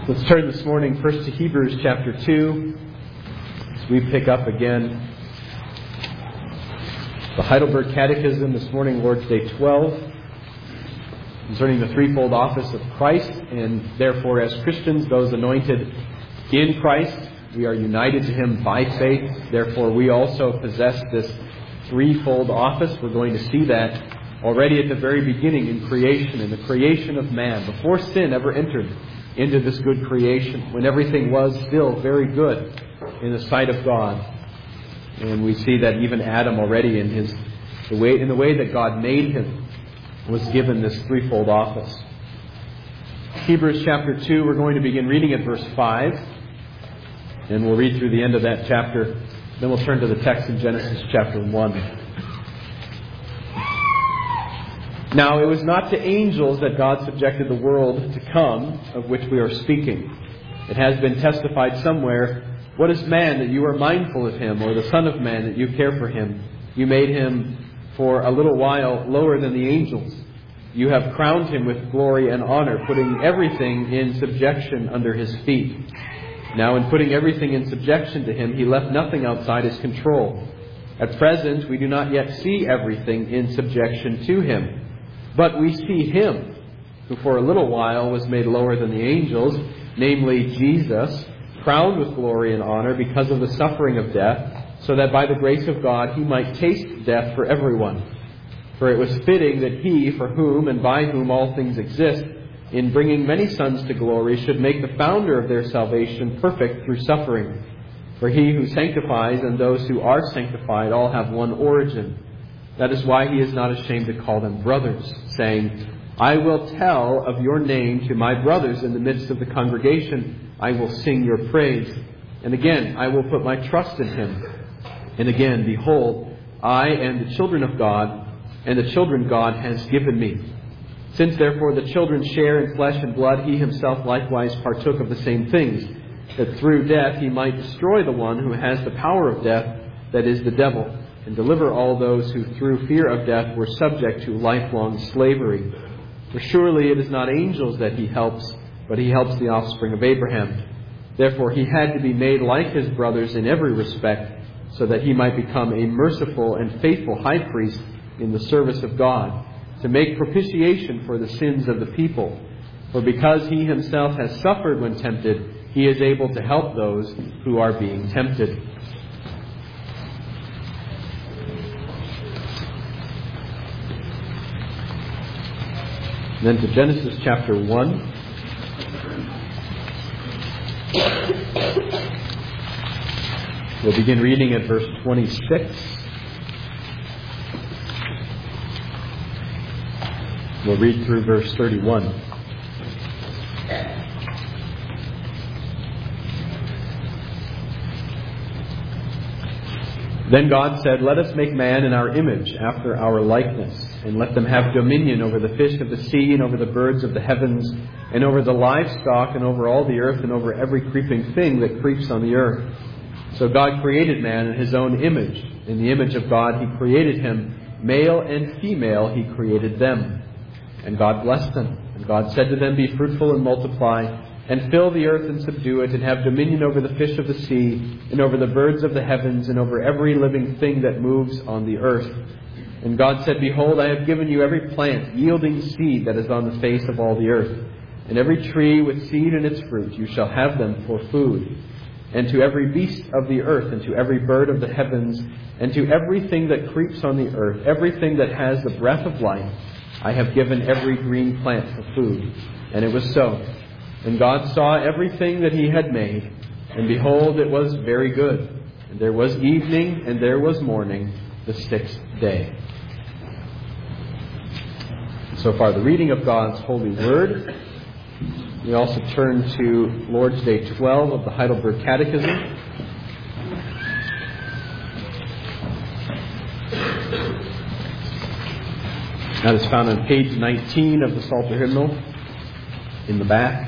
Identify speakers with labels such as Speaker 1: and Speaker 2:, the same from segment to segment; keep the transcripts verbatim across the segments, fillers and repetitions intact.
Speaker 1: Let's turn this morning first to Hebrews chapter two, as we pick up again the Heidelberg Catechism this morning, Lord's Day twelve, concerning the threefold office of Christ, and therefore as Christians, those anointed in Christ, we are united to Him by faith. Therefore we also possess this threefold office. We're going to see that already at the very beginning in creation, in the creation of man, before sin ever entered into this good creation, when everything was still very good in the sight of God. And we see that even Adam already in his the way in the way that God made him was given this threefold office. Hebrews chapter two, we're going to begin reading at verse five, and we'll read through the end of that chapter. Then we'll turn to the text in Genesis chapter one. Now, it was not to angels that God subjected the world to come, of which we are speaking. It has been testified somewhere, "What is man that you are mindful of him, or the Son of Man that you care for him? You made him for a little while lower than the angels. You have crowned him with glory and honor, putting everything in subjection under his feet." Now, in putting everything in subjection to him, he left nothing outside his control. At present, we do not yet see everything in subjection to him. But we see him, who for a little while was made lower than the angels, namely Jesus, crowned with glory and honor because of the suffering of death, so that by the grace of God he might taste death for everyone. For it was fitting that he, for whom and by whom all things exist, in bringing many sons to glory, should make the founder of their salvation perfect through suffering. For he who sanctifies and those who are sanctified all have one origin. That is why he is not ashamed to call them brothers, saying, "I will tell of your name to my brothers in the midst of the congregation. I will sing your praise. And again, I will put my trust in him. And again, behold, I am the children of God, and the children God has given me. Since therefore the children share in flesh and blood, he himself likewise partook of the same things, that through death he might destroy the one who has the power of death, that is the devil, and deliver all those who through fear of death were subject to lifelong slavery. For surely it is not angels that he helps, but he helps the offspring of Abraham. Therefore he had to be made like his brothers in every respect, so that he might become a merciful and faithful high priest in the service of God, to make propitiation for the sins of the people. For because he himself has suffered when tempted, he is able to help those who are being tempted." Then to Genesis chapter one. We'll begin reading at verse twenty-six. We'll read through verse thirty-one. Then God said, "Let us make man in our image, after our likeness, and let them have dominion over the fish of the sea, and over the birds of the heavens, and over the livestock, and over all the earth, and over every creeping thing that creeps on the earth." So God created man in his own image. In the image of God he created him. Male and female he created them. And God blessed them. And God said to them, "Be fruitful and multiply, and fill the earth and subdue it, and have dominion over the fish of the sea, and over the birds of the heavens, and over every living thing that moves on the earth." And God said, "Behold, I have given you every plant yielding seed that is on the face of all the earth, and every tree with seed in its fruit. You shall have them for food. And to every beast of the earth, and to every bird of the heavens, and to everything that creeps on the earth, everything that has the breath of life, I have given every green plant for food." And it was so. And God saw everything that he had made, and behold, it was very good. And there was evening, and there was morning, the sixth day. So far, the reading of God's holy word. We also turn to Lord's Day twelve of the Heidelberg Catechism. That is found on page nineteen of the Psalter Hymnal in the back.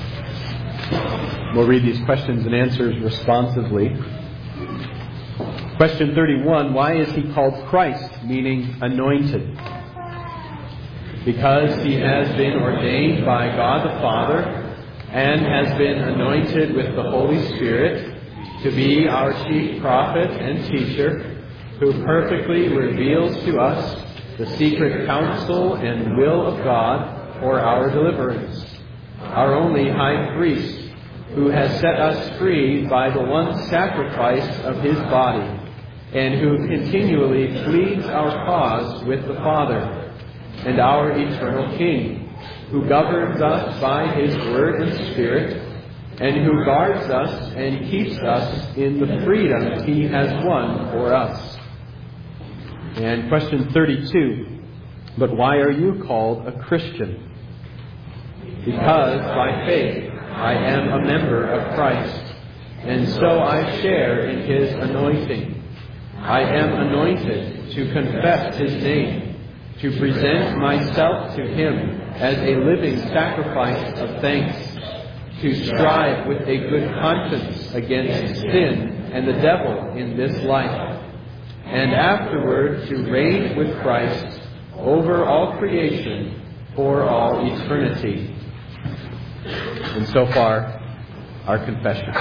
Speaker 1: We'll read these questions and answers responsively. Question thirty-one, why is he called Christ, meaning anointed? Because he has been ordained by God the Father and has been anointed with the Holy Spirit to be our chief prophet and teacher, who perfectly reveals to us the secret counsel and will of God for our deliverance. Our only high priest, who has set us free by the one sacrifice of his body, and who continually pleads our cause with the Father, and our eternal King, who governs us by his word and spirit, and who guards us and keeps us in the freedom he has won for us. And question thirty-two, but why are you called a Christian? Because by faith I am a member of Christ, and so I share in his anointing. I am anointed to confess his name, to present myself to him as a living sacrifice of thanks, to strive with a good conscience against sin and the devil in this life, and afterward to reign with Christ over all creation for all eternity. And so far, our confession.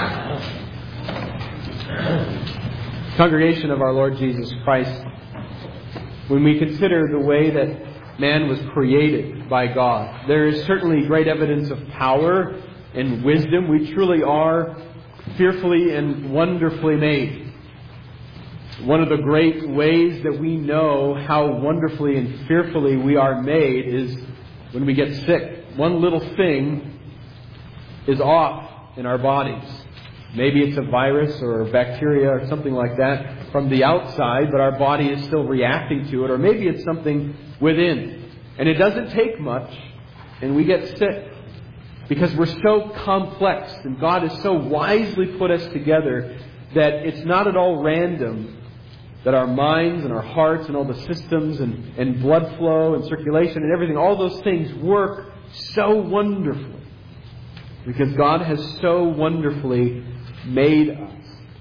Speaker 1: Congregation of our Lord Jesus Christ, when we consider the way that man was created by God, there is certainly great evidence of power and wisdom. We truly are fearfully and wonderfully made. One of the great ways that we know how wonderfully and fearfully we are made is when we get sick. One little thing is off in our bodies. Maybe it's a virus or a bacteria or something like that from the outside, but our body is still reacting to it. Or maybe it's something within. And it doesn't take much, and we get sick. Because we're so complex, and God has so wisely put us together that it's not at all random that our minds and our hearts and all the systems and, and blood flow and circulation and everything, all those things work so wonderfully. Because God has so wonderfully made us.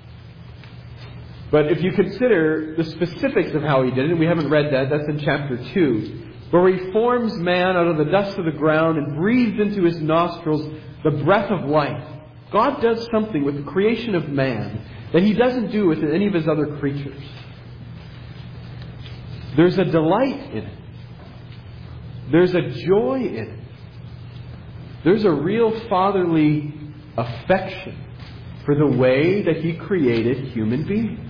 Speaker 1: But if you consider the specifics of how He did it, and we haven't read that, that's in chapter two, where He forms man out of the dust of the ground and breathes into his nostrils the breath of life. God does something with the creation of man that He doesn't do with any of His other creatures. There's a delight in it. There's a joy in it. There's a real fatherly affection for the way that He created human beings.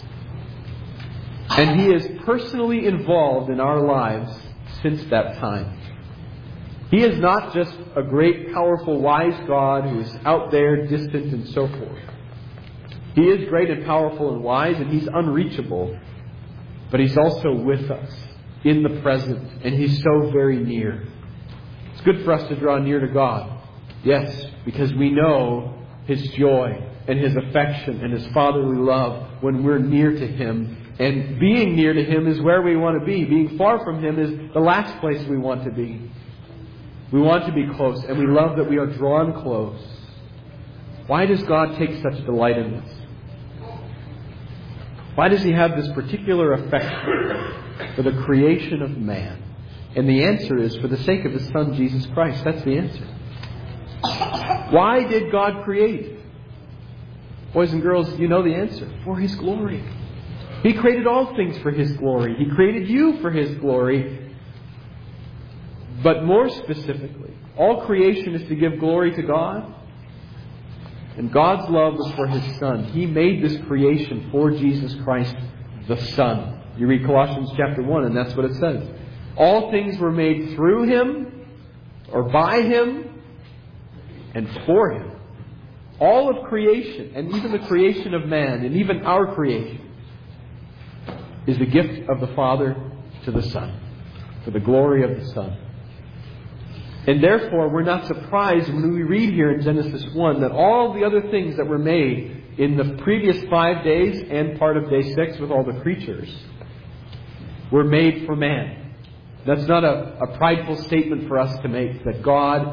Speaker 1: And He is personally involved in our lives since that time. He is not just a great, powerful, wise God who is out there, distant, and so forth. He is great and powerful and wise, and He's unreachable. But He's also with us in the present, and He's so very near. It's good for us to draw near to God. Yes, because we know His joy and His affection and His fatherly love when we're near to Him. And being near to Him is where we want to be. Being far from Him is the last place we want to be. We want to be close, and we love that we are drawn close. Why does God take such delight in this? Why does He have this particular affection for the creation of man? And the answer is for the sake of His Son, Jesus Christ. That's the answer. Why did God create? Boys and girls, you know the answer. For His glory. He created all things for His glory. He created you for His glory. But more specifically, all creation is to give glory to God. And God's love was for His Son. He made this creation for Jesus Christ, the Son. You read Colossians chapter one, and that's what it says. All things were made through Him, or by Him, and for Him. All of creation, and even the creation of man, and even our creation, is the gift of the Father to the Son, for the glory of the Son. And therefore, we're not surprised when we read here in Genesis one that all the other things that were made in the previous five days and part of day six with all the creatures were made for man. That's not a, a prideful statement for us to make, that God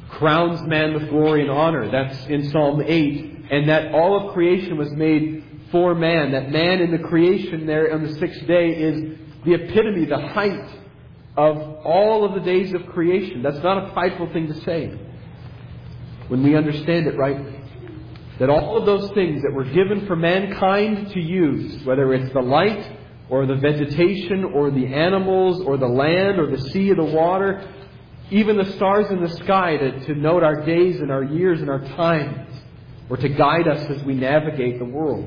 Speaker 1: crowns man with glory and honor. That's in Psalm eight. And that all of creation was made for man. That man in the creation there on the sixth day is the epitome, the height of all of the days of creation. That's not a prideful thing to say when we understand it rightly. That all of those things that were given for mankind to use, whether it's the light or the vegetation or the animals or the land or the sea or the water, even the stars in the sky to, to note our days and our years and our times, or to guide us as we navigate the world.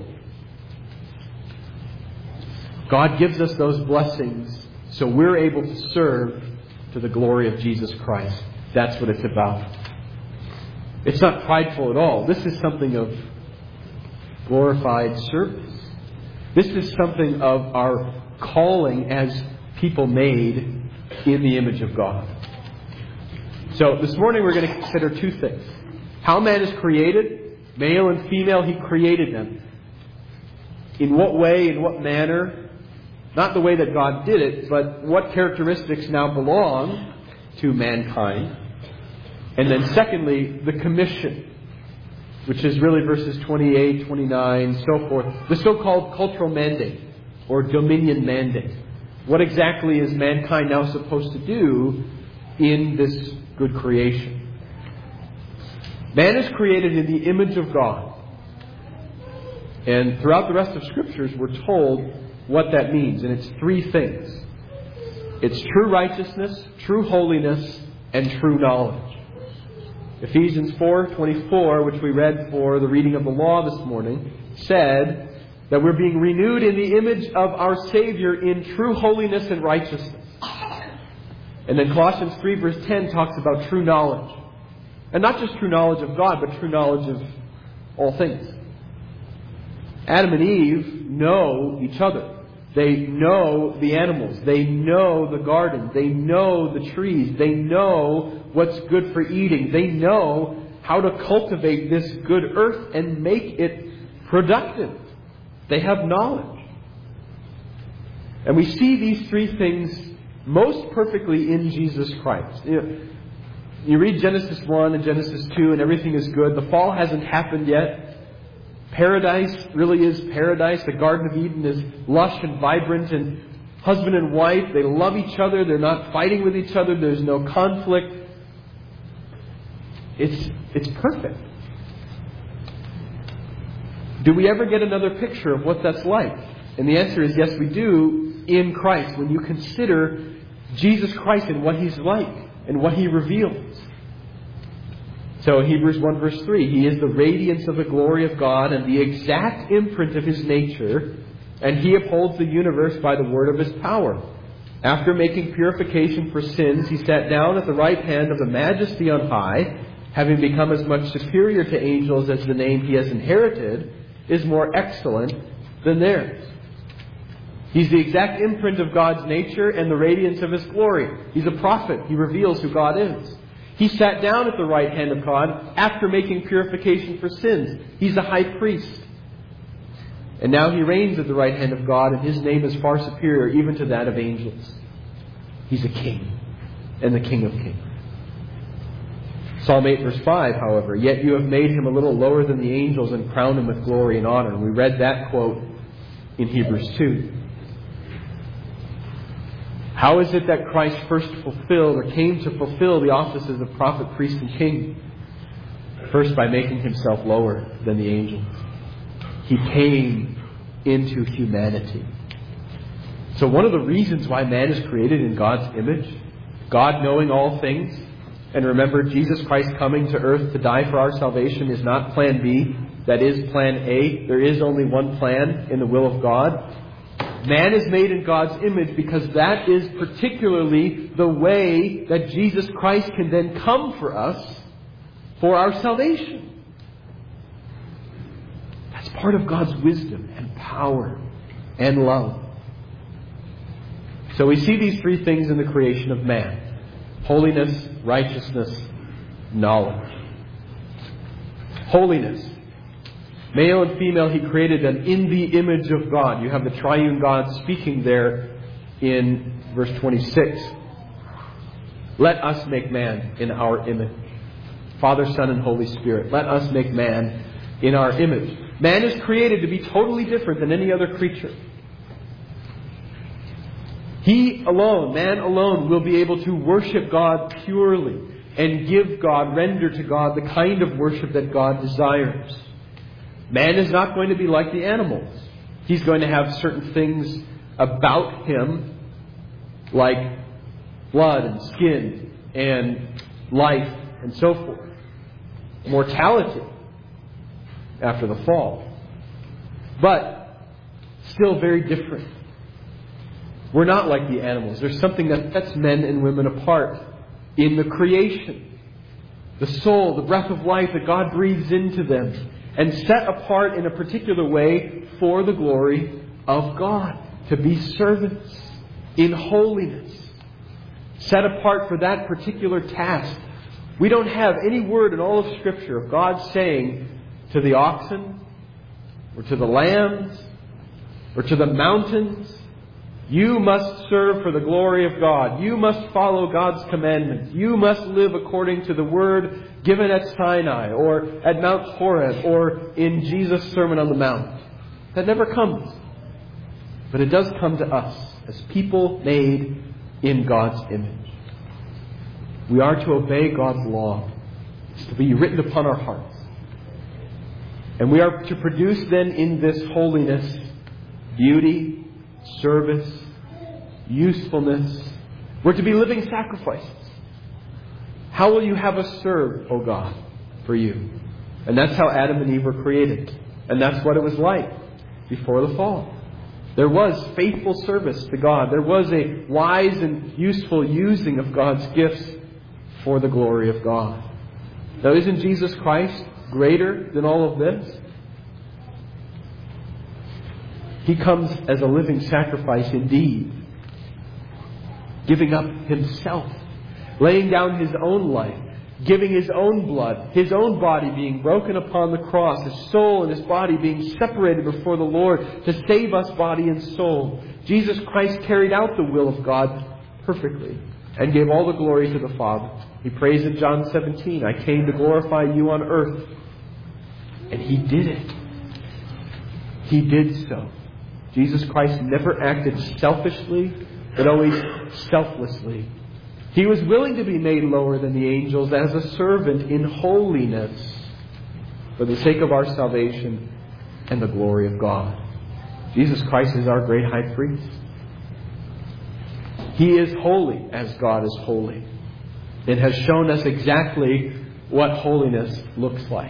Speaker 1: God gives us those blessings so we're able to serve to the glory of Jesus Christ. That's what it's about. It's not prideful at all. This is something of glorified service. This is something of our calling as people made in the image of God. So this morning we're going to consider two things. How man is created, male and female, He created them. In what way, in what manner? Not the way that God did it, but what characteristics now belong to mankind. And then secondly, the commission, which is really verses twenty-eight, twenty-nine, so forth. The so-called cultural mandate or dominion mandate. What exactly is mankind now supposed to do in this good creation? Man is created in the image of God. And throughout the rest of Scriptures, we're told what that means. And it's three things. It's true righteousness, true holiness, and true knowledge. Ephesians four twenty-four, which we read for the reading of the law this morning, said that we're being renewed in the image of our Savior in true holiness and righteousness. And then Colossians three verse ten talks about true knowledge. And not just true knowledge of God, but true knowledge of all things. Adam and Eve know each other. They know the animals. They know the garden. They know the trees. They know what's good for eating. They know how to cultivate this good earth and make it productive. They have knowledge. And we see these three things most perfectly in Jesus Christ. You know, you read Genesis one and Genesis two and everything is good. The fall hasn't happened yet. Paradise really is paradise. The Garden of Eden is lush and vibrant, and husband and wife, they love each other. They're not fighting with each other. There's no conflict. It's, it's perfect. Do we ever get another picture of what that's like? And the answer is yes, we do in Christ. When you consider Jesus Christ and what He's like and what He reveals. So Hebrews one verse three, He is the radiance of the glory of God and the exact imprint of His nature, and He upholds the universe by the word of His power. After making purification for sins, He sat down at the right hand of the Majesty on high, having become as much superior to angels as the name He has inherited is more excellent than theirs. He's the exact imprint of God's nature and the radiance of His glory. He's a prophet. He reveals who God is. He sat down at the right hand of God after making purification for sins. He's a high priest. And now He reigns at the right hand of God, and His name is far superior even to that of angels. He's a king, and the King of kings. Psalm eight verse five, however, yet you have made Him a little lower than the angels and crowned Him with glory and honor. We read that quote in Hebrews two. How is it that Christ first fulfilled or came to fulfill the offices of prophet, priest, and king? First, by making Himself lower than the angels. He came into humanity. So one of the reasons why man is created in God's image, God knowing all things, and remember, Jesus Christ coming to earth to die for our salvation is not plan B. That is plan A. There is only one plan in the will of God. Man is made in God's image because that is particularly the way that Jesus Christ can then come for us for our salvation. That's part of God's wisdom and power and love. So we see these three things in the creation of man: holiness, righteousness, knowledge. Holiness. Male and female, He created them in the image of God. You have the triune God speaking there in verse twenty-six. Let us make man in our image. Father, Son, and Holy Spirit. Let us make man in our image. Man is created to be totally different than any other creature. He alone, man alone, will be able to worship God purely and give God, render to God the kind of worship that God desires. Man is not going to be like the animals. He's going to have certain things about him, like blood and skin and life and so forth. Mortality after the fall. But still very different. We're not like the animals. There's something that sets men and women apart in the creation. The soul, the breath of life that God breathes into them and set apart in a particular way for the glory of God. To be servants in holiness. Set apart for that particular task. We don't have any word in all of Scripture of God saying to the oxen or to the lambs or to the mountains, you must serve for the glory of God. You must follow God's commandments. You must live according to the word given at Sinai or at Mount Horeb or in Jesus' Sermon on the Mount. That never comes. But it does come to us as people made in God's image. We are to obey God's law. It's to be written upon our hearts. And we are to produce then in this holiness beauty, service, usefulness. We're to be living sacrifices. How will you have us serve, O God, for you? And that's how Adam and Eve were created. And that's what it was like before the fall. There was faithful service to God. There was a wise and useful using of God's gifts for the glory of God. Now, isn't Jesus Christ greater than all of this? He comes as a living sacrifice indeed, giving up Himself, laying down His own life, giving His own blood, His own body being broken upon the cross, His soul and His body being separated before the Lord to save us body and soul. Jesus Christ carried out the will of God perfectly and gave all the glory to the Father. He prays in John seventeen, I came to glorify you on earth. And He did it. He did so. Jesus Christ never acted selfishly, but always selflessly. He was willing to be made lower than the angels as a servant in holiness for the sake of our salvation and the glory of God. Jesus Christ is our great high priest. He is holy as God is holy and has shown us exactly what holiness looks like.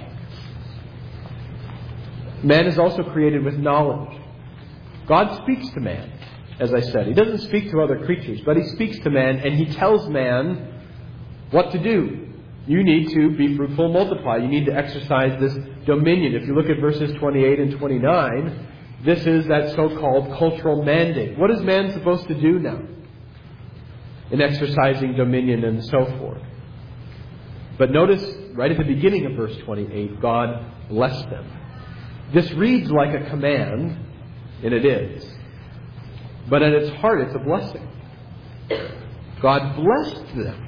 Speaker 1: Man is also created with knowledge. God speaks to man, as I said. He doesn't speak to other creatures, but He speaks to man and He tells man what to do. You need to be fruitful and multiply. You need to exercise this dominion. If you look at verses twenty-eight and twenty-nine, this is that so-called cultural mandate. What is man supposed to do now in exercising dominion and so forth? But notice right at the beginning of verse twenty-eight, God blessed them. This reads like a command, and it is. But at its heart, it's a blessing. God blessed them.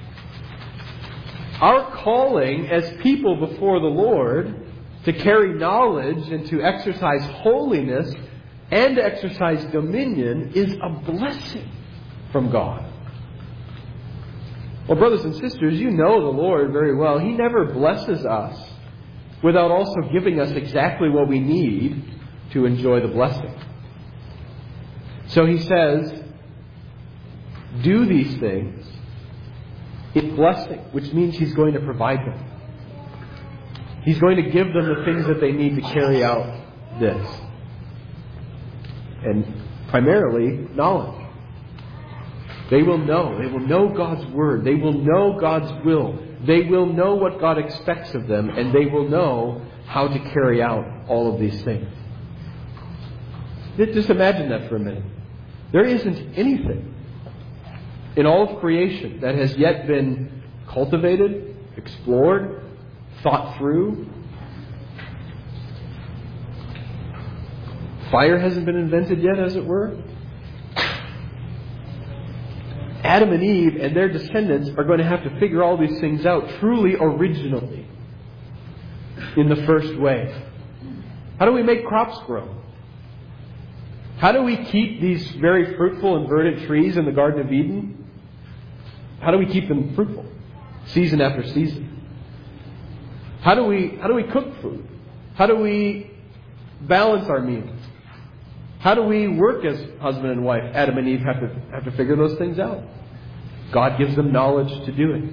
Speaker 1: Our calling as people before the Lord to carry knowledge and to exercise holiness and to exercise dominion is a blessing from God. Well, brothers and sisters, you know the Lord very well. He never blesses us without also giving us exactly what we need to enjoy the blessing. So He says, do these things in blessing, which means He's going to provide them. He's going to give them the things that they need to carry out this. And primarily, knowledge. They will know. They will know God's Word. They will know God's will. They will know what God expects of them, and they will know how to carry out all of these things. Just imagine that for a minute. There isn't anything in all of creation that has yet been cultivated, explored, thought through. Fire hasn't been invented yet, as it were. Adam and Eve and their descendants are going to have to figure all these things out truly originally in the first wave. How do we make crops grow? How do we keep these very fruitful and verdant trees in the Garden of Eden? How do we keep them fruitful, season after season? How do we how do we cook food? How do we balance our meals? How do we work as husband and wife? Adam and Eve have to have to figure those things out. God gives them knowledge to do it.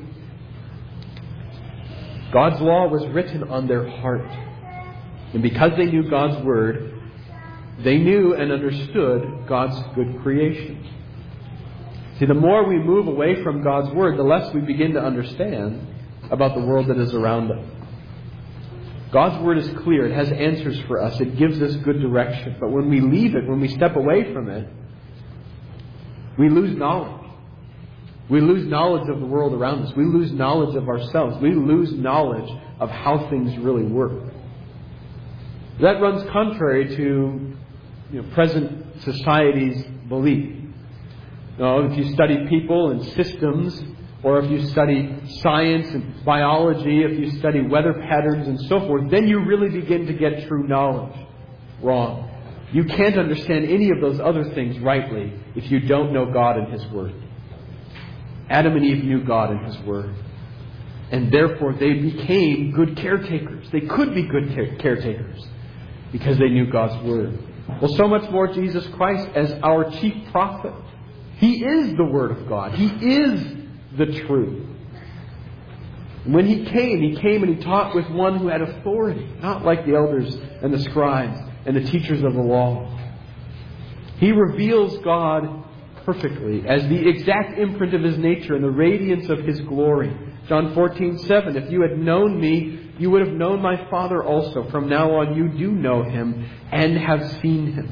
Speaker 1: God's law was written on their heart. And because they knew God's Word, they knew and understood God's good creation. See, the more we move away from God's Word, the less we begin to understand about the world that is around us. God's Word is clear. It has answers for us. It gives us good direction. But when we leave it, when we step away from it, we lose knowledge. We lose knowledge of the world around us. We lose knowledge of ourselves. We lose knowledge of how things really work. That runs contrary to you know, present society's belief. You know, if you study people and systems, or if you study science and biology, if you study weather patterns and so forth, then you really begin to get true knowledge. Wrong. You can't understand any of those other things rightly if you don't know God and His Word. Adam and Eve knew God and His Word. And therefore they became good caretakers. They could be good caretakers because they knew God's Word. Well, so much more Jesus Christ as our chief prophet. He is the Word of God. He is the truth. When He came, He came and He taught with one who had authority, not like the elders and the scribes and the teachers of the law. He reveals God perfectly as the exact imprint of His nature and the radiance of His glory. John fourteen seven, if you had known me, you would have known my Father also. From now on you do know Him and have seen Him.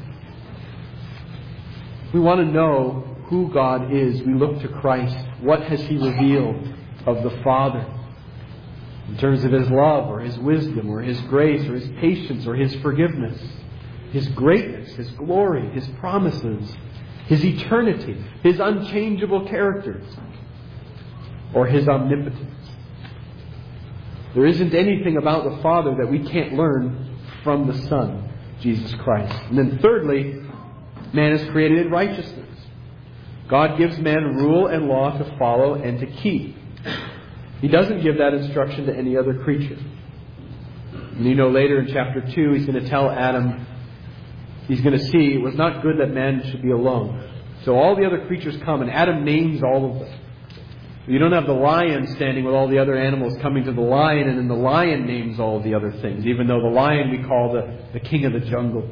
Speaker 1: We want to know who God is. We look to Christ. What has He revealed of the Father? In terms of His love or His wisdom or His grace or His patience or His forgiveness. His greatness, His glory, His promises, His eternity, His unchangeable characters, or His omnipotence. There isn't anything about the Father that we can't learn from the Son, Jesus Christ. And then thirdly, man is created in righteousness. God gives man rule and law to follow and to keep. He doesn't give that instruction to any other creature. And you know later in chapter two, He's going to tell Adam, he's going to see it was not good that man should be alone. So all the other creatures come, and Adam names all of them. You don't have the lion standing with all the other animals coming to the lion, and then the lion names all of the other things, even though the lion we call the, the king of the jungle.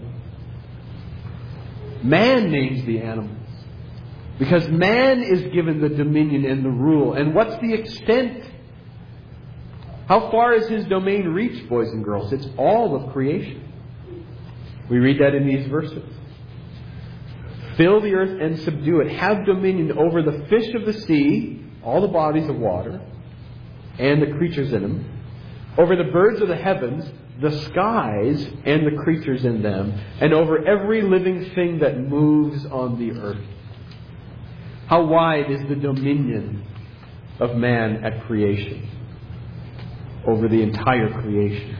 Speaker 1: Man names the animals. Because man is given the dominion and the rule. And what's the extent? How far is his domain reach, boys and girls? It's all of creation. We read that in these verses. Fill the earth and subdue it. Have dominion over the fish of the sea, all the bodies of water, and the creatures in them. Over the birds of the heavens, the skies, and the creatures in them. And over every living thing that moves on the earth. How wide is the dominion of man at creation? Over the entire creation.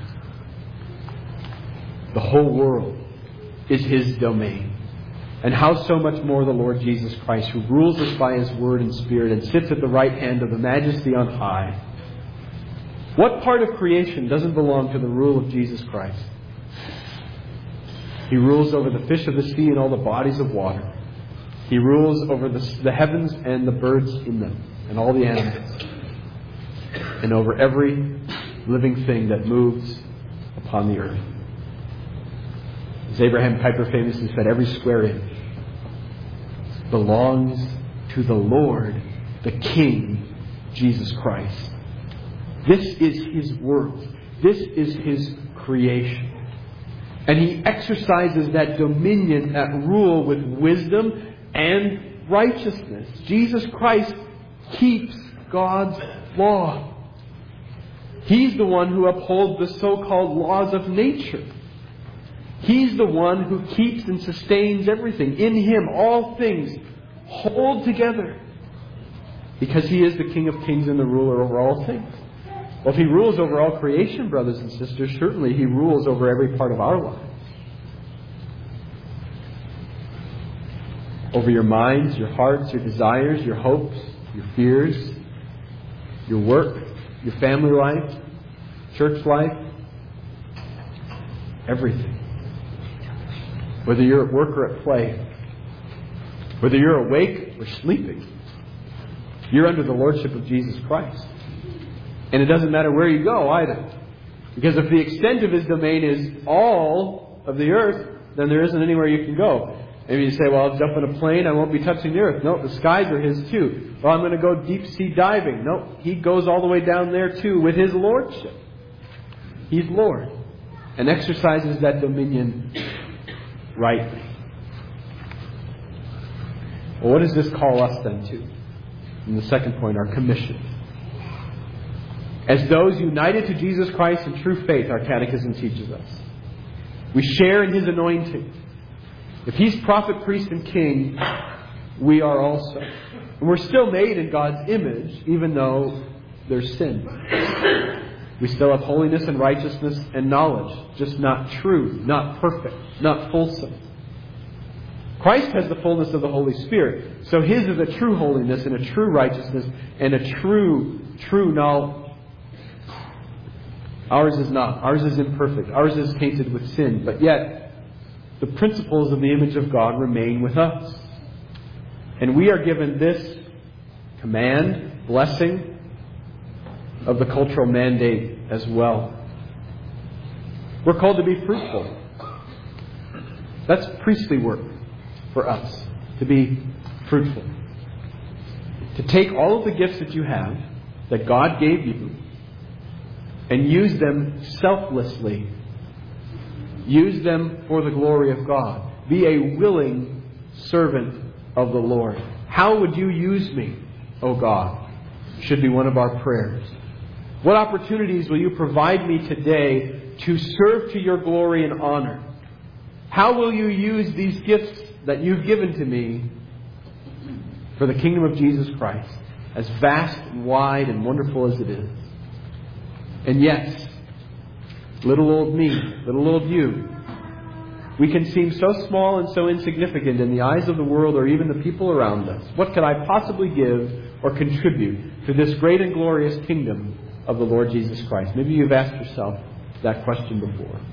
Speaker 1: The whole world is His domain. And how so much more the Lord Jesus Christ, who rules us by His Word and Spirit and sits at the right hand of the Majesty on high. What part of creation doesn't belong to the rule of Jesus Christ? He rules over the fish of the sea and all the bodies of water. He rules over the, the heavens and the birds in them, and all the animals, and over every living thing that moves upon the earth. As Abraham Kuyper famously said, every square inch belongs to the Lord, the King, Jesus Christ. This is His world. This is His creation. And He exercises that dominion, that rule with wisdom and righteousness. Jesus Christ keeps God's law. He's the one who upholds the so-called laws of nature. He's the one who keeps and sustains everything. In Him, all things hold together. Because He is the King of kings and the ruler over all things. Well, if He rules over all creation, brothers and sisters, certainly He rules over every part of our lives. over your minds, your hearts, your desires, your hopes, your fears, your work, your family life, church life, everything. Whether you're at work or at play, whether you're awake or sleeping, you're under the lordship of Jesus Christ. And it doesn't matter where you go either. Because if the extent of His domain is all of the earth, then there isn't anywhere you can go. Maybe you say, well, I'll jump in a plane, I won't be touching the earth. No, the skies are His too. Well, I'm going to go deep sea diving. No, He goes all the way down there too with His lordship. He's Lord and exercises that dominion rightly. Well, what does this call us then to? And the second point, our commission. As those united to Jesus Christ in true faith, our catechism teaches us. We share in His anointing. If He's prophet, priest, and king, we are also. And we're still made in God's image, even though there's sin. We still have holiness and righteousness and knowledge, just not true, not perfect, not fulsome. Christ has the fullness of the Holy Spirit. So His is a true holiness and a true righteousness and a true, true knowledge. Ours is not. Ours is imperfect. Ours is tainted with sin. But yet, the principles of the image of God remain with us. And we are given this command, blessing, of the cultural mandate as well. We're called to be fruitful. That's priestly work for us, to be fruitful. To take all of the gifts that you have, that God gave you, and use them selflessly. Use them for the glory of God. Be a willing servant of the Lord. How would you use me, O God? Should be one of our prayers. What opportunities will you provide me today to serve to your glory and honor? How will you use these gifts that you've given to me for the kingdom of Jesus Christ, as vast and wide and wonderful as it is? And yes, little old me, little old you, we can seem so small and so insignificant in the eyes of the world or even the people around us. What could I possibly give or contribute to this great and glorious kingdom of the Lord Jesus Christ? Maybe you've asked yourself that question before.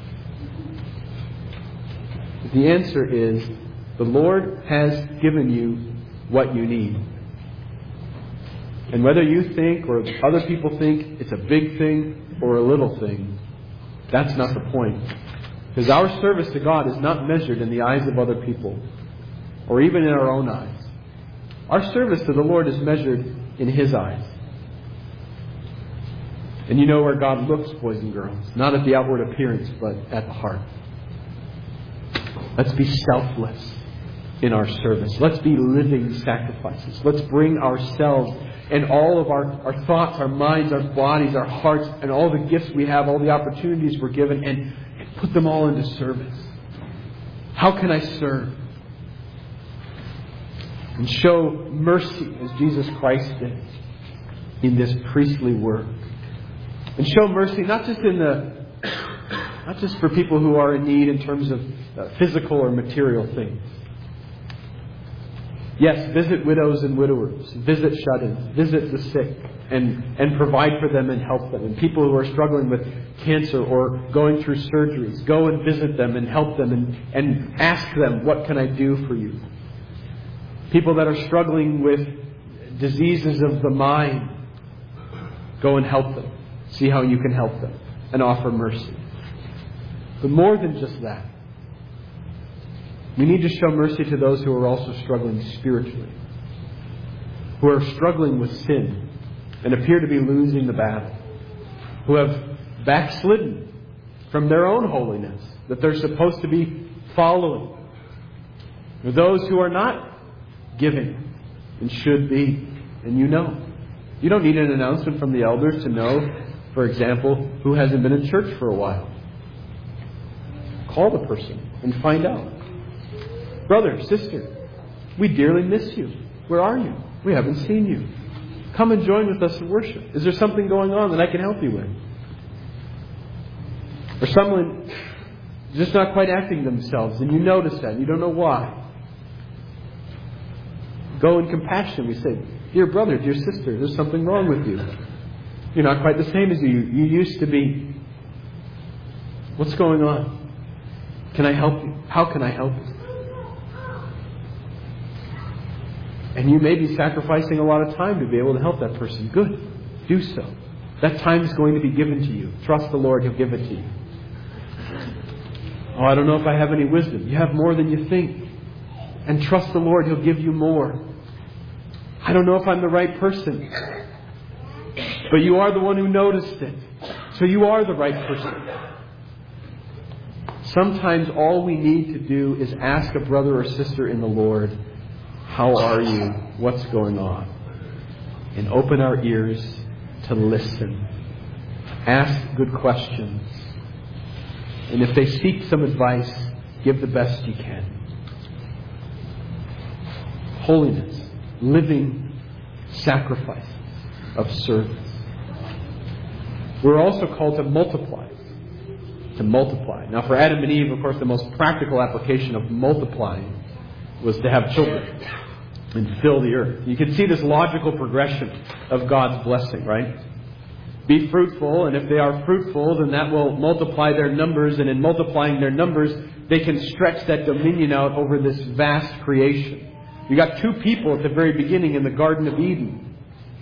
Speaker 1: The answer is, the Lord has given you what you need. And whether you think or other people think it's a big thing or a little thing, that's not the point. Because our service to God is not measured in the eyes of other people or even in our own eyes. Our service to the Lord is measured in His eyes. And you know where God looks, boys and girls. Not at the outward appearance, but at the heart. Let's be selfless in our service. Let's be living sacrifices. Let's bring ourselves and all of our, our thoughts, our minds, our bodies, our hearts, and all the gifts we have, all the opportunities we're given, and, and put them all into service. How can I serve? And show mercy as Jesus Christ did in this priestly work. And show mercy not just in the not just for people who are in need in terms of uh, physical or material things. Yes, visit widows and widowers, visit shut-ins, visit the sick, and, and provide for them and help them. And people who are struggling with cancer or going through surgeries, go and visit them and help them and, and ask them, what can I do for you? People that are struggling with diseases of the mind, go and help them. See how you can help them and offer mercy. But more than just that, we need to show mercy to those who are also struggling spiritually, who are struggling with sin and appear to be losing the battle, who have backslidden from their own holiness that they're supposed to be following, or those who are not giving and should be. And you know. You don't need an announcement from the elders to know, for example, who hasn't been in church for a while. Call the person and find out. Brother, sister, we dearly miss you. Where are you? We haven't seen you. Come and join with us in worship. Is there something going on that I can help you with? Or someone just not quite acting themselves, and you notice that, and you don't know why. go in compassion. We say, dear brother, dear sister, there's something wrong with you. You're not quite the same as you, you used to be. What's going on? Can I help you? How can I help you? And you may be sacrificing a lot of time to be able to help that person. Good. Do so. That time is going to be given to you. Trust the Lord, He'll give it to you. Oh, I don't know if I have any wisdom. You have more than you think. And trust the Lord, He'll give you more. I don't know if I'm the right person. But you are the one who noticed it. So you are the right person. Sometimes all we need to do is ask a brother or sister in the Lord, how are you? What's going on? And open our ears to listen. Ask good questions. And if they seek some advice, give the best you can. Holiness. Living sacrifices of service. We're also called to multiply. To multiply. Now for Adam and Eve, of course, the most practical application of multiplying was to have children and fill the earth. You can see this logical progression of God's blessing, right? Be fruitful, and if they are fruitful, then that will multiply their numbers, and in multiplying their numbers, they can stretch that dominion out over this vast creation. You got two people at the very beginning in the Garden of Eden.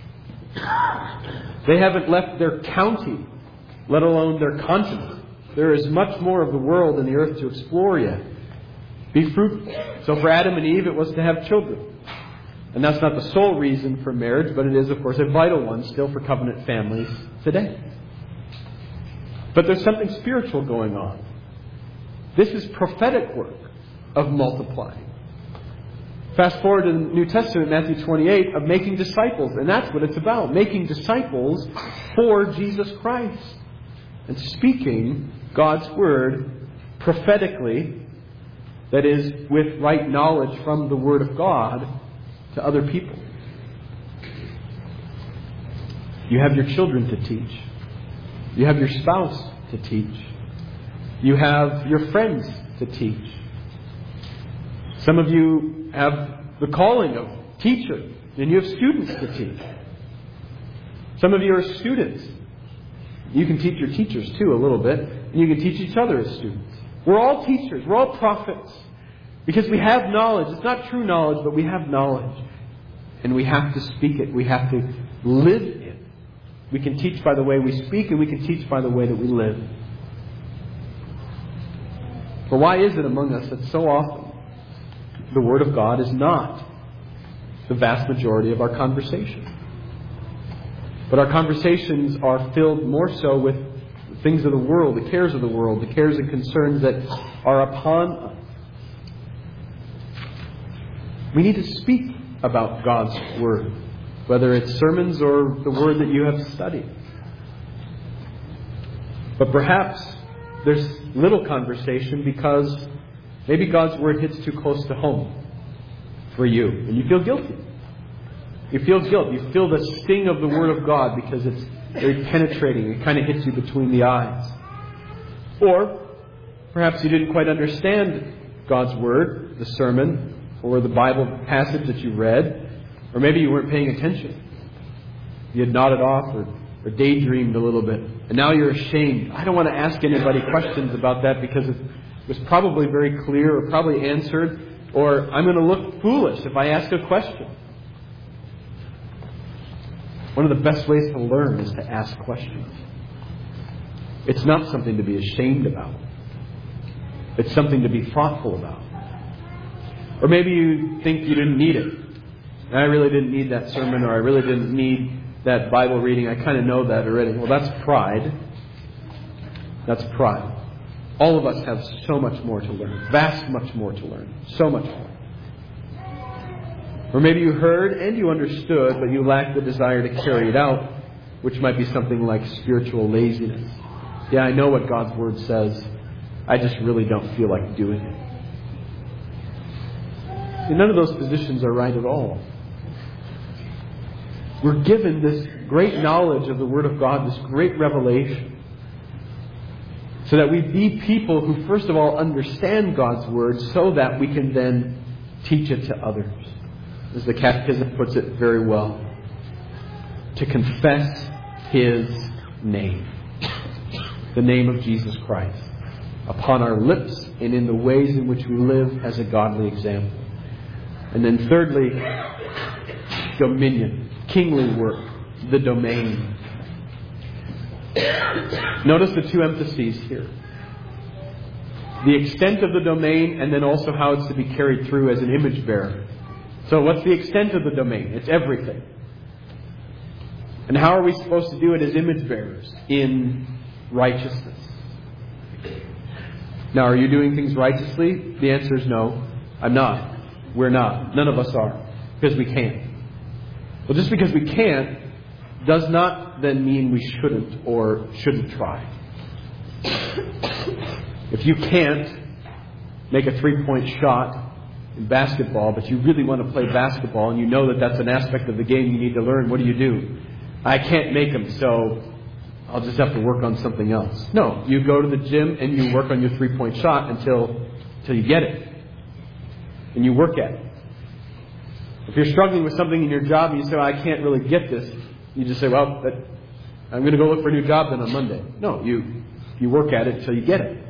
Speaker 1: They haven't left their county, let alone their continent. There is much more of the world and the earth to explore yet. Be fruitful. So for Adam and Eve, it was to have children. And that's not the sole reason for marriage, but it is, of course, a vital one still for covenant families today. But there's something spiritual going on. This is prophetic work of multiplying. Fast forward to the New Testament, Matthew twenty-eight, of making disciples. And that's what it's about. Making disciples for Jesus Christ. And speaking God's Word prophetically, that is, with right knowledge from the Word of God, to other people. You have your children to teach. You have your spouse to teach. You have your friends to teach. Some of you have the calling of teacher, and you have students to teach. Some of you are students. You can teach your teachers too a little bit, and you can teach each other as students. We're all teachers. We're all prophets. Because we have knowledge. It's not true knowledge, but we have knowledge. And we have to speak it. We have to live it. We can teach by the way we speak, and we can teach by the way that we live. But why is it among us that so often the Word of God is not the vast majority of our conversation? But our conversations are filled more so with things of the world, the cares of the world, the cares and concerns that are upon us. We need to speak about God's Word, whether it's sermons or the Word that you have studied. But perhaps there's little conversation because maybe God's Word hits too close to home for you, and you feel guilty. You feel guilt. You feel the sting of the Word of God because it's very penetrating. It kind of hits you between the eyes. Or perhaps you didn't quite understand God's Word, the sermon, or the Bible passage that you read. Or maybe you weren't paying attention. You had nodded off or, or daydreamed a little bit. And now you're ashamed. I don't want to ask anybody questions about that because it was probably very clear or probably answered. Or I'm going to look foolish if I ask a question. One of the best ways to learn is to ask questions. It's not something to be ashamed about. It's something to be thoughtful about. Or maybe you think you didn't need it. I really didn't need that sermon, or I really didn't need that Bible reading. I kind of know that already. Well, that's pride. That's pride. All of us have so much more to learn. Vast much more to learn. So much more. Or maybe you heard and you understood, but you lacked the desire to carry it out, which might be something like spiritual laziness. Yeah, I know what God's Word says. I just really don't feel like doing it. See, none of those positions are right at all. We're given this great knowledge of the Word of God, this great revelation, so that we be people who first of all understand God's Word so that we can then teach it to others. as the Catechism puts it very well, to confess His name, the name of Jesus Christ, upon our lips and in the ways in which we live as a godly example. And then thirdly, dominion, kingly work, the domain. Notice the two emphases here. The extent of the domain, and then also how it's to be carried through as an image bearer. So what's the extent of the domain? It's everything. And how are we supposed to do it as image bearers? In righteousness. Now, are you doing things righteously? The answer is no. I'm not. We're not. None of us are. Because we can't. Well, just because we can't does not then mean we shouldn't or shouldn't try. If you can't make a three-point shot in basketball, but you really want to play basketball and you know that that's an aspect of the game you need to learn, what do you do? I can't make them, so I'll just have to work on something else. No, you go to the gym and you work on your three-point shot until, until you get it. And you work at it. If you're struggling with something in your job and you say, well, I can't really get this, you just say, well, but I'm going to go look for a new job then on Monday. No, you, you work at it until you get it.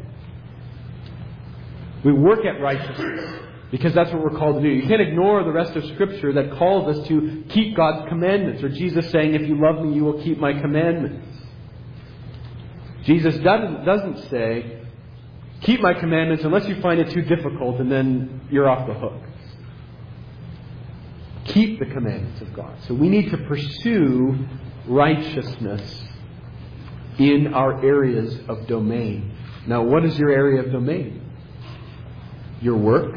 Speaker 1: We work at righteousness because that's what we're called to do. You can't ignore the rest of Scripture that calls us to keep God's commandments, or Jesus saying, if you love me, you will keep my commandments. Jesus doesn't, doesn't say, keep my commandments unless you find it too difficult and then you're off the hook. Keep the commandments of God. So we need to pursue righteousness in our areas of domain. Now, what is your area of domain? Your work,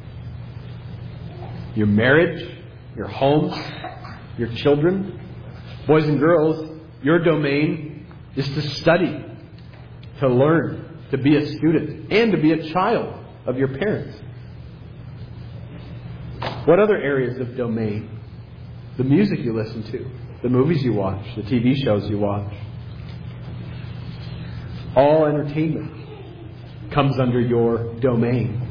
Speaker 1: your marriage, your homes, your children. Boys and girls, your domain is to study, to learn, to be a student, and to be a child of your parents. What other areas of domain? The music you listen to, the movies you watch, the T V shows you watch. All entertainment comes under your domain.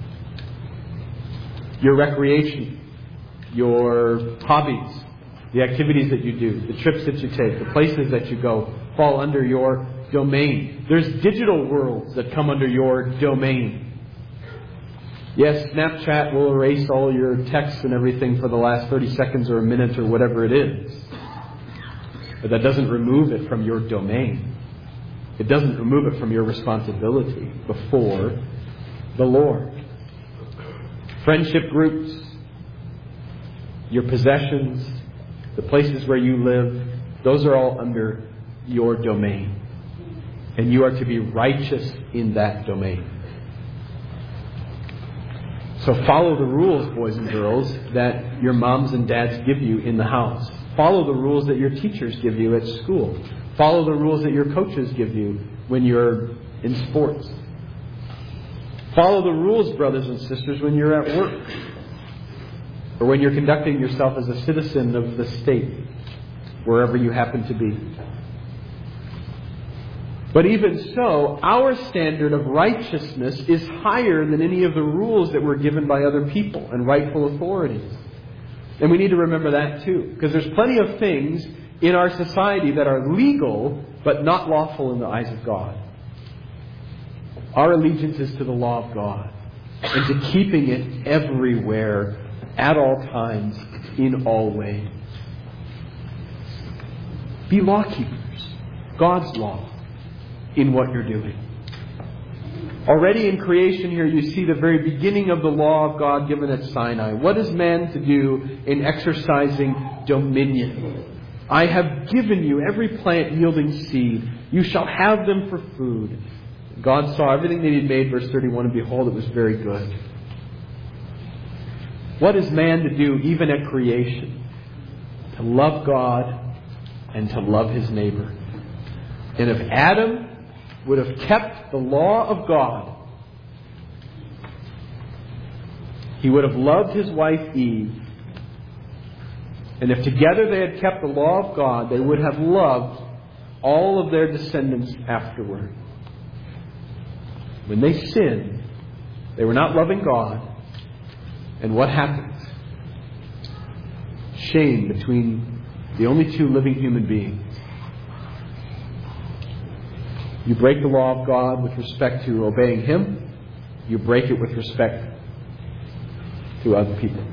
Speaker 1: Your recreation, your hobbies, the activities that you do, the trips that you take, the places that you go, fall under your domain. There's digital worlds that come under your domain. Yes, Snapchat will erase all your texts and everything for the last thirty seconds or a minute or whatever it is. But that doesn't remove it from your domain. It doesn't remove it from your responsibility before the Lord. Friendship groups, your possessions, the places where you live, those are all under your domain. And you are to be righteous in that domain. So follow the rules, boys and girls, that your moms and dads give you in the house. Follow the rules that your teachers give you at school. Follow the rules that your coaches give you when you're in sports. Follow the rules, brothers and sisters, when you're at work. Or when you're conducting yourself as a citizen of the state, wherever you happen to be. But even so, our standard of righteousness is higher than any of the rules that were given by other people and rightful authorities. And we need to remember that too. Because there's plenty of things in our society that are legal, but not lawful in the eyes of God. Our allegiance is to the law of God. And to keeping it everywhere, at all times, in all ways. Be law keepers. God's law. In what you're doing. Already in creation here you see the very beginning of the law of God given at Sinai. What is man to do in exercising dominion? I have given you every plant yielding seed. You shall have them for food. God saw everything that He had made, verse thirty-one, and behold, it was very good. What is man to do even at creation? To love God and to love his neighbor. And if Adam would have kept the law of God, he would have loved his wife Eve. And if together they had kept the law of God, they would have loved all of their descendants afterward. When they sinned, they were not loving God. And what happened? shame between the only two living human beings. You break the law of God with respect to obeying Him. You break it with respect to other people.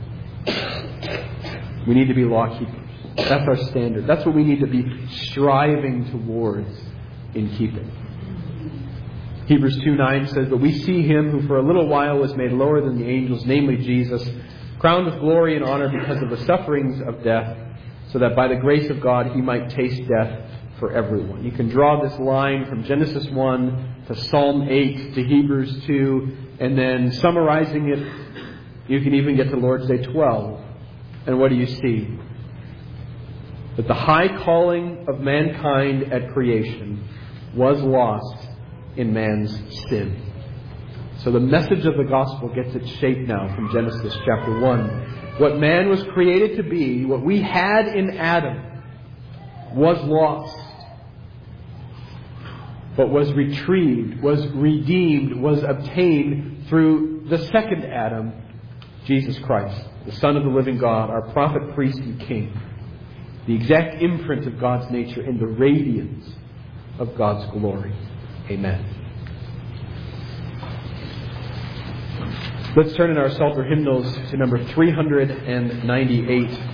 Speaker 1: We need to be law keepers. That's our standard. That's what we need to be striving towards in keeping. Hebrews two nine says, "But we see Him who for a little while was made lower than the angels, namely Jesus, crowned with glory and honor because of the sufferings of death, so that by the grace of God He might taste death for everyone." You can draw this line from Genesis one to Psalm eight to Hebrews two, and then summarizing it, you can even get to Lord's Day twelve. And what do you see? That the high calling of mankind at creation was lost in man's sin. So the message of the gospel gets its shape now from Genesis chapter one. What man was created to be, what we had in Adam, was lost, but was retrieved, was redeemed, was obtained through the second Adam, Jesus Christ, the Son of the living God, our prophet, priest, and king. The exact imprint of God's nature and the radiance of God's glory. Amen. Let's turn in our Psalter hymnals to number three hundred ninety-eight.